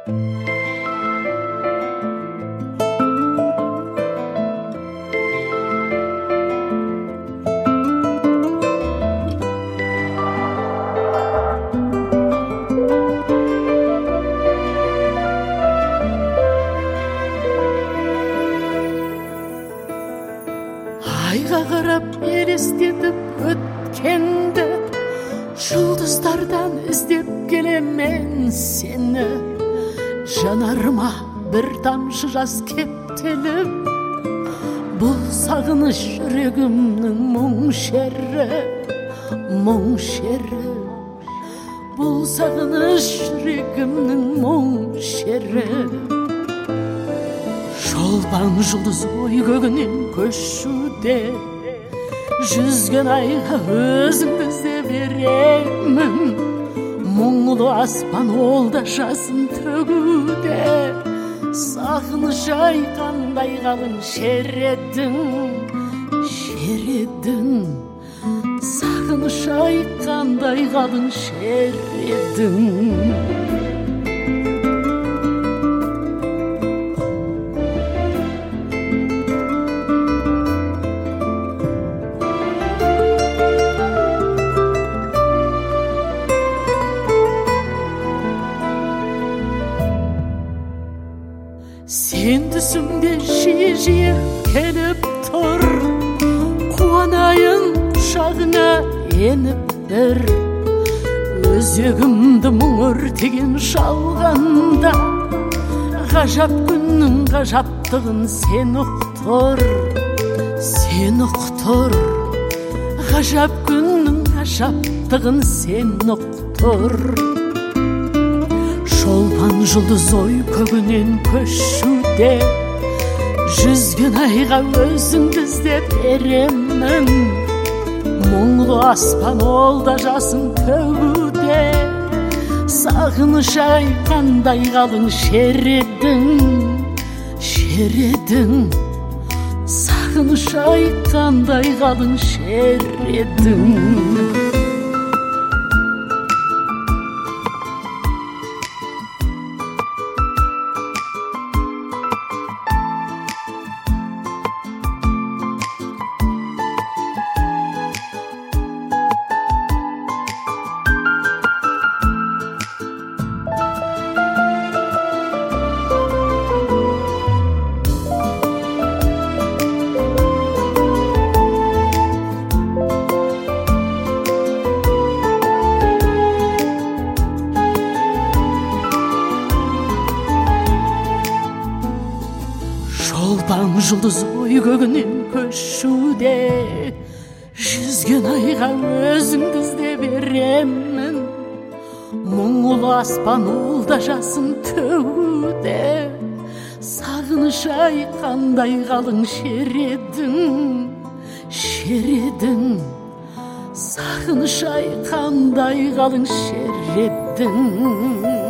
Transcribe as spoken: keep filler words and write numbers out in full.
Айға қарап елестетіп өткенді, жұлдыздардан іздеп келемен сені. Жанарыма бір тамшы жас кептеліп, бұл сағыныш жүрегімнің мұң шері, мұң шері. Бұл сағыныш жүрегімнің мұң шері. Шолпан жұлдыз ой көгінен көшуде, жүзген айға өзіңді іздеп беремін. Мұңлы аспан ол да жасын төгуде, сағыныш ай қандай қалың шередің, шередің. Сағыныш ай қандай қалың шередің. Сен түсімде жиі-жиі келіп тұр, қуанайын құшағына еніп бір. Өзегімді мұң өртеген шалғанда, ғажап күннің ғажаптығын сен ұқтыр, сен ұқтыр. Ғажап күннің ғажаптығын сен ұқтыр. Шолпан жұлдыз ой көгінен көшуде, жүзген айға өзіңді іздеп беремін. Мұңлы аспан ол да жасын төгуде, сағыныш ай қандай қалың шередің, шередің. Сағыныш ай қандай қалың шередің. Шолпан жұлдыз ой көгінен көшуде, жүзген айға өзіңді іздеп беремін. Мұңлы аспан ол да жасын төгуде, сағыныш ай қандай қалың шередің, шередің. Сағыныш ай қандай қалың шередің.